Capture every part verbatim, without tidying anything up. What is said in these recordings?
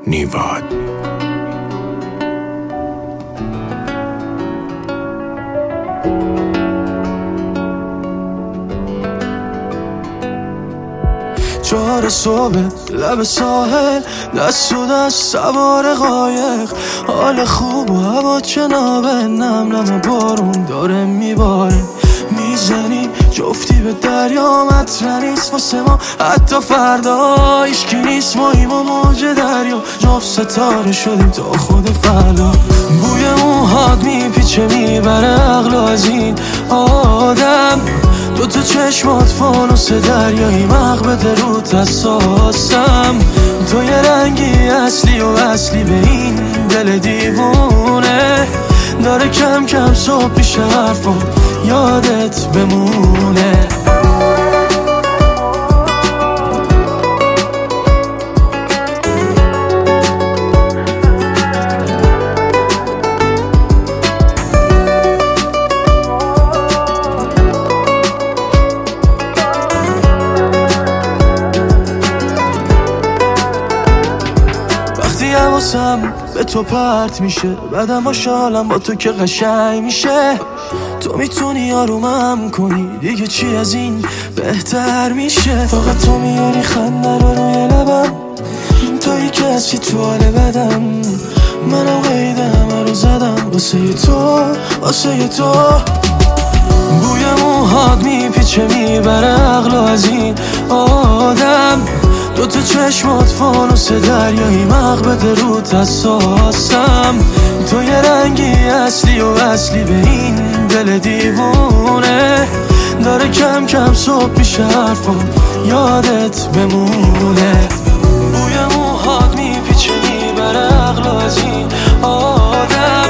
نیواد. چهار صبح لب ساحل، دست و دست سوار قایق، حال خوب و هوا جنابه، نم نم بارون داره میباره، میزنیم جفتی به دریا، مطرح نیست واسه ما حتی فردا، هیچکی نیست ماییم و موج دریا، جفت ستاره شدیم تا خود فردا. بوی موهات میپیچه میبره عقل از این آدم، دوتا چشمات فانوس دریایی، مغبت روت اساسم، تو یه رنگی اصلی و اصلی به این دل دیوونه، داره کم کم صبح پیش حرفم یادت بمونه. حواسم به تو پرت میشه، بعدم با شالم با تو که قشنگ میشه، تو میتونی آرومم کنی، دیگه چی از این بهتر میشه، فقط تو میاری خنده رو روی لبم، تویی کسی تو حال بدم، منم قید همه رو زدم واسه تو واسه تو. بوی موهات میپیچه میبره عقل از این آدم، دوتا چشمات فانوس دریایی، مغبت روت اساسم، تو یه رنگی اصلی و اصلی به این دل دیوونه، داره کم کم صبح پیش حرفم یادت بمونه. بوی موهات میپیچه میبره عقل از این آدم،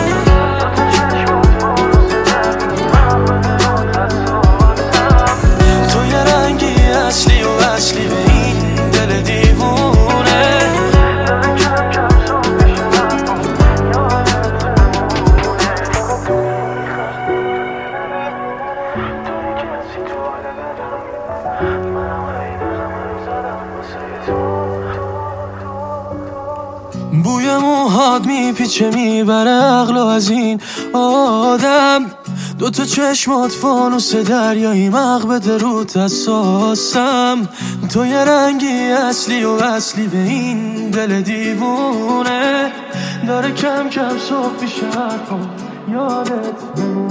تو یه رنگی اصلی و اصلی به این دل دیوونه، بوی موهات میپیچه میبره عقل از این آدم، دوتا چشمات فانوس دریایی، مغبت روت اساسم، تو یه رنگی اصلی و اصلی به این دل دیوونه، داره کم کم صبح پیش حرفم یادت بمونه.